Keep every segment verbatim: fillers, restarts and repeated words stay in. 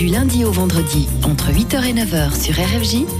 Du lundi au vendredi, entre huit heures et neuf heures sur R F J.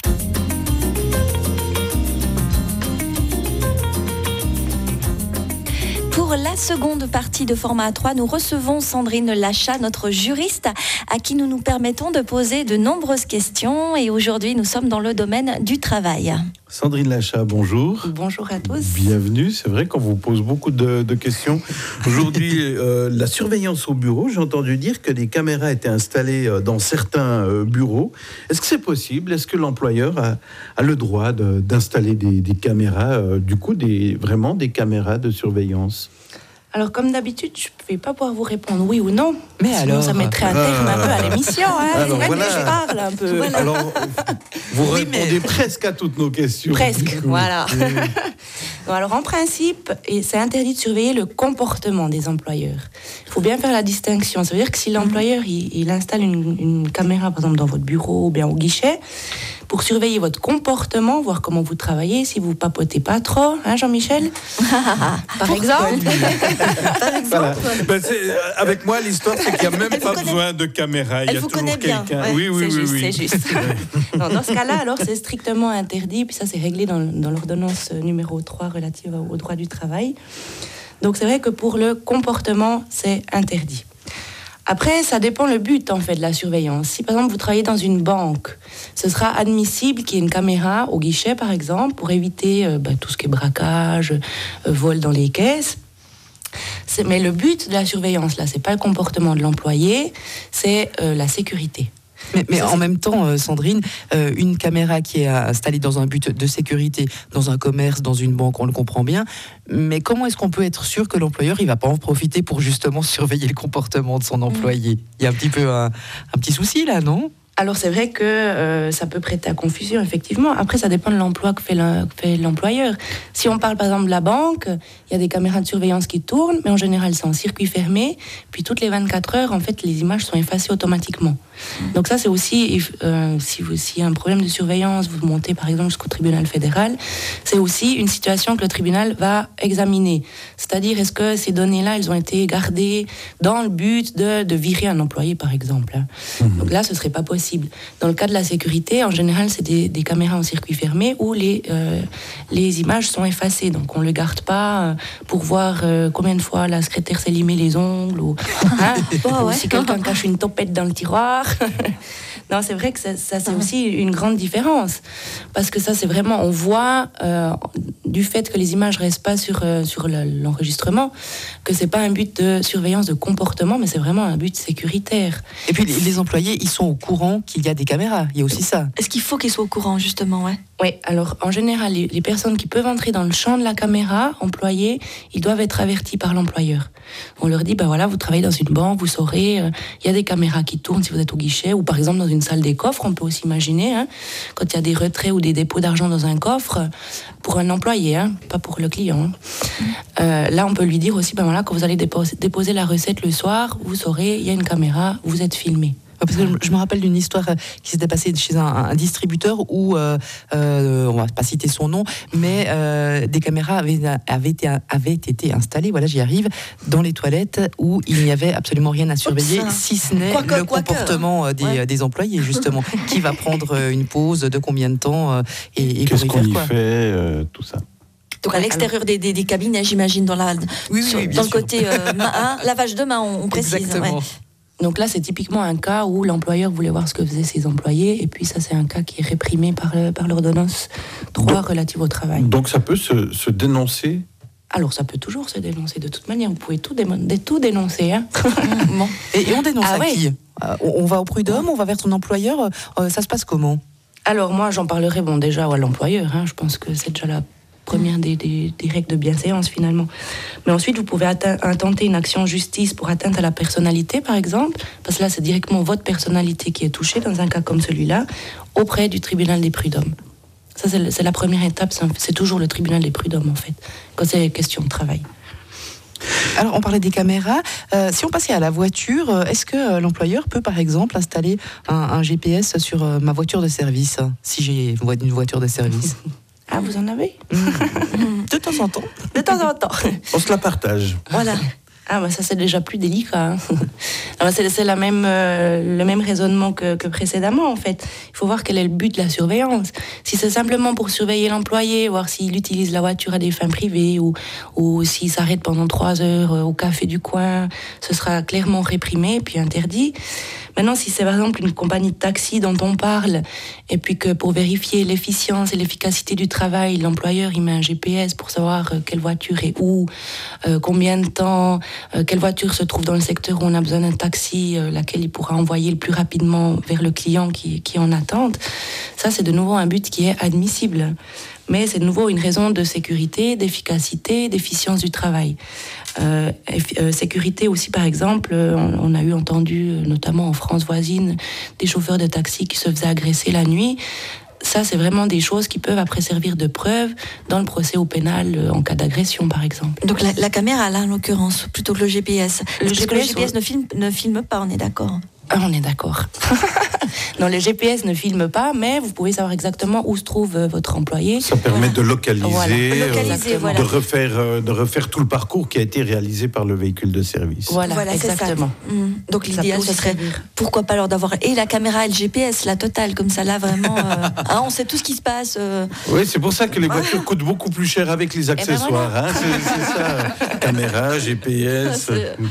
Pour la seconde partie de Format A trois, nous recevons Sandrine Lachat, notre juriste, à qui nous nous permettons de poser de nombreuses questions. Et aujourd'hui, nous sommes dans le domaine du travail. Sandrine Lachat, bonjour. Bonjour à tous. Bienvenue. C'est vrai qu'on vous pose beaucoup de, de questions. Aujourd'hui, euh, la surveillance au bureau. J'ai entendu dire que des caméras étaient installées dans certains euh, bureaux. Est-ce que c'est possible ? Est-ce que l'employeur a, a le droit de, d'installer des, des caméras, euh, du coup, des, vraiment des caméras de surveillance ? Alors, comme d'habitude, je ne vais pas pouvoir vous répondre oui ou non. Mais sinon, alors ça mettrait un terme un peu à l'émission. Hein. Alors, C'est vrai voilà. que je parle un peu. Voilà. Alors, vous Oui, répondez mais... presque à toutes nos questions. Presque, voilà. Bon, alors, en principe, et c'est interdit de surveiller le comportement des employeurs. Il faut bien faire la distinction. Ça veut dire que si l'employeur il, il installe une, une caméra, par exemple, dans votre bureau ou bien au guichet, pour surveiller votre comportement, voir comment vous travaillez, si vous papotez pas trop, hein, Jean-Michel, par exemple. Par exemple. Voilà. Ben, c'est, avec moi, l'histoire, c'est qu'il n'y a même Elle pas connaît... besoin de caméra. Il Elle y a vous toujours connaît bien. quelqu'un. Ouais, oui, oui, c'est oui, juste, oui. c'est juste. Non, dans ce cas-là, alors, c'est strictement interdit. Puis ça, c'est réglé dans, dans l'ordonnance numéro trois relative au droit du travail. Donc, c'est vrai que pour le comportement, c'est interdit. Après, ça dépend le but, en fait, de la surveillance. Si, par exemple, vous travaillez dans une banque, ce sera admissible qu'il y ait une caméra au guichet, par exemple, pour éviter euh, bah, tout ce qui est braquage, euh, vol dans les caisses. C'est, mais le but de la surveillance, là, c'est pas le comportement de l'employé, c'est euh, la sécurité. Mais, mais Ça, en même temps, euh, Sandrine, euh, une caméra qui est installée dans un but de sécurité, dans un commerce, dans une banque, on le comprend bien, mais comment est-ce qu'on peut être sûr que l'employeur il va pas en profiter pour justement surveiller le comportement de son employé ? Il y a un petit peu un, un petit souci là, non ? Alors c'est vrai que euh, ça peut prêter à confusion, effectivement. Après, ça dépend de l'emploi que fait, le, que fait l'employeur. Si on parle par exemple de la banque, il y a des caméras de surveillance qui tournent, mais en général c'est en circuit fermé. Puis toutes les vingt-quatre heures, en fait, les images sont effacées automatiquement. Donc ça, c'est aussi, euh, si vous, s'il y a un problème de surveillance, vous montez par exemple jusqu'au tribunal fédéral, c'est aussi une situation que le tribunal va examiner. C'est-à-dire, est-ce que ces données-là, elles ont été gardées dans le but de, de virer un employé, par exemple. Mmh. Donc là, ce serait pas possible. Dans le cas de la sécurité, en général, c'est des, des caméras en circuit fermé où les, euh, les images sont effacées. Donc, on ne le garde pas euh, pour voir euh, combien de fois la secrétaire s'est limé les ongles ou, hein, oh, ouais. ou si quelqu'un cache une topette dans le tiroir. Non, c'est vrai que ça, ça c'est aussi une grande différence. Parce que ça, c'est vraiment, on voit, euh, du fait que les images ne restent pas sur, euh, sur le, l'enregistrement, que ce n'est pas un but de surveillance de comportement, mais c'est vraiment un but sécuritaire. Et puis, les, les employés, ils sont au courant qu'il y a des caméras. Il y a aussi ça. Est-ce qu'il faut qu'ils soient au courant, justement, ouais ? Oui, alors en général, les, les personnes qui peuvent entrer dans le champ de la caméra, employés, ils doivent être avertis par l'employeur. On leur dit, ben voilà, vous travaillez dans une banque, vous saurez, il euh, y a des caméras qui tournent si vous êtes au guichet, ou par exemple dans une salle des coffres, on peut aussi imaginer, hein, quand il y a des retraits ou des dépôts d'argent dans un coffre, pour un employé, hein, pas pour le client. Hein. Euh, là, on peut lui dire aussi, ben voilà, quand vous allez déposer, déposer la recette le soir, vous saurez, il y a une caméra, vous êtes filmé. Parce que je me rappelle d'une histoire qui s'était passée chez un, un distributeur où, euh, euh, on ne va pas citer son nom, mais euh, des caméras avaient, avaient, été, avaient été installées, voilà, j'y arrive, dans les toilettes où il n'y avait absolument rien à surveiller, Oups, si ce n'est que, le comportement que. des, Ouais. des employés, justement. Qui va prendre une pause, de combien de temps, et, et Qu'est-ce pour y qu'on y faire quoi. fait, euh, tout ça. Donc à l'extérieur des, des, des cabines, j'imagine, dans, la, oui, sur, oui, bien dans sûr. le côté euh, main, hein, lavage de main, on, on précise. Exactement. Ouais. Donc là, c'est typiquement un cas où l'employeur voulait voir ce que faisaient ses employés, et puis ça, c'est un cas qui est réprimé par, par l'ordonnance trois relative au travail. Donc ça peut se, se dénoncer ? Alors, ça peut toujours se dénoncer de toute manière. Vous pouvez tout, démon- tout dénoncer. Hein. Bon. et, et on dénonce Ah, à ouais. qui euh, on, on va au prud'homme, on va vers son employeur, euh, ça se passe comment ? Alors moi, j'en parlerai bon, déjà à l'employeur. Hein. Je pense que c'est déjà la première des, des, des règles de bienséance, finalement. Mais ensuite, vous pouvez atte- intenter une action en justice pour atteinte à la personnalité, par exemple, parce que là, c'est directement votre personnalité qui est touchée, dans un cas comme celui-là, auprès du tribunal des prud'hommes. Ça, c'est, le, c'est la première étape, c'est, un, c'est toujours le tribunal des prud'hommes, en fait, quand c'est question de travail. Alors, on parlait des caméras. Euh, si on passait à la voiture, est-ce que euh, l'employeur peut, par exemple, installer un, un G P S sur euh, ma voiture de service, si j'ai une voiture de service ? Ah, vous en avez ? De temps en temps. De temps en temps. On se la partage. Voilà. Ah, bah ça, c'est déjà plus délicat. Hein. Alors, c'est, c'est la même, euh, le même raisonnement que, que précédemment, en fait. Il faut voir quel est le but de la surveillance. Si c'est simplement pour surveiller l'employé, voir s'il utilise la voiture à des fins privées ou, ou s'il s'arrête pendant trois heures au café du coin, ce sera clairement réprimé puis interdit. Maintenant, si c'est par exemple une compagnie de taxi dont on parle, et puis que pour vérifier l'efficience et l'efficacité du travail, l'employeur il met un G P S pour savoir quelle voiture est où, euh, combien de temps, euh, quelle voiture se trouve dans le secteur où on a besoin d'un taxi, euh, laquelle il pourra envoyer le plus rapidement vers le client qui, qui est en attente. Ça, c'est de nouveau un but qui est admissible. Mais c'est de nouveau une raison de sécurité, d'efficacité, d'efficience du travail. Euh, euh, sécurité aussi, par exemple, on, on a eu entendu, notamment en France voisine, des chauffeurs de taxi qui se faisaient agresser la nuit. Ça, c'est vraiment des choses qui peuvent après servir de preuve dans le procès au pénal euh, en cas d'agression, par exemple. Donc la, la caméra, là, en l'occurrence, plutôt que le G P S. Le Parce G P S, que le G P S ouais. ne filme, ne filme pas, on est d'accord. Ah, on est d'accord. Non, le G P S ne filme pas, mais vous pouvez savoir exactement où se trouve euh, votre employé. Ça permet Voilà. de localiser, Voilà. euh, Localiser, voilà. de, refaire, euh, de refaire tout le parcours qui a été réalisé par le véhicule de service. Voilà, c'est ça. exactement. Mmh. Donc Ça l'idéal, peut ce aussi serait, servir. pourquoi pas alors d'avoir et la caméra et le G P S, la totale, comme ça là, vraiment, euh, hein, on sait tout ce qui se passe. euh. Oui, c'est pour ça que les voitures coûtent beaucoup plus cher avec les accessoires. voilà. hein. C'est, c'est ça. Caméra, G P S. C'est-